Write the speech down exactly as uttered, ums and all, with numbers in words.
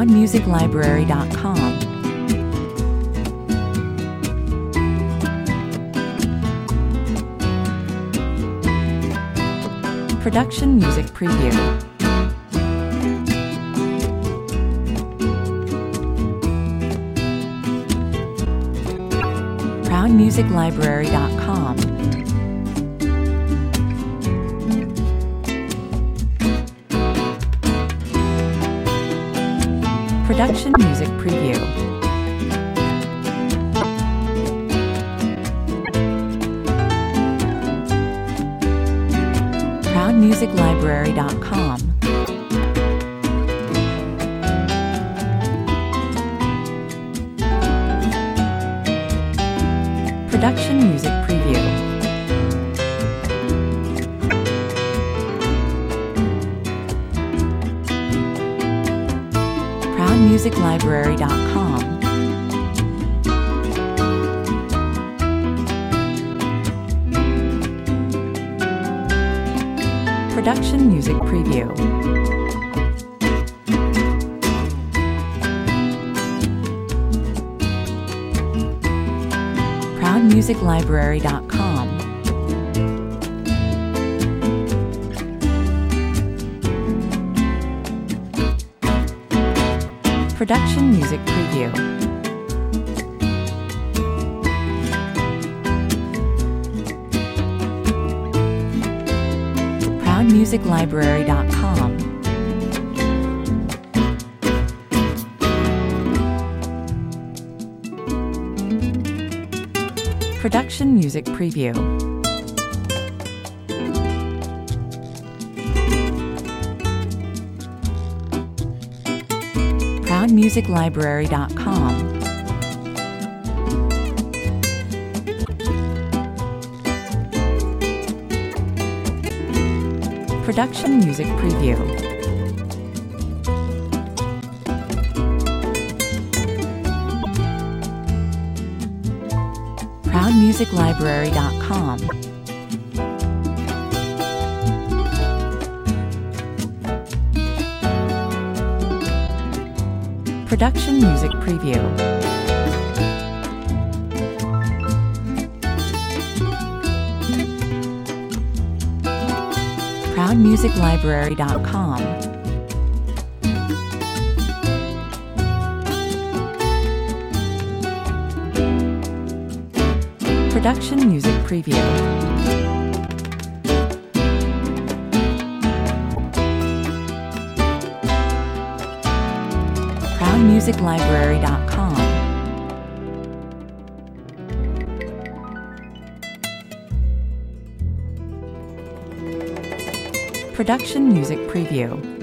proud music library dot com. Production Music Preview. proud music library dot com. Production Music Preview. proud music library dot com. Production Music Preview. proud music library dot com. Production Music Preview. proud music library dot com. Production Music Preview. proud music library dot com. Production Music Preview. proud music library dot com. Production Music Preview. proud music library dot com. Production Music Preview. proud music library dot com. Production Music Preview. proud music library dot com. Production Music Preview.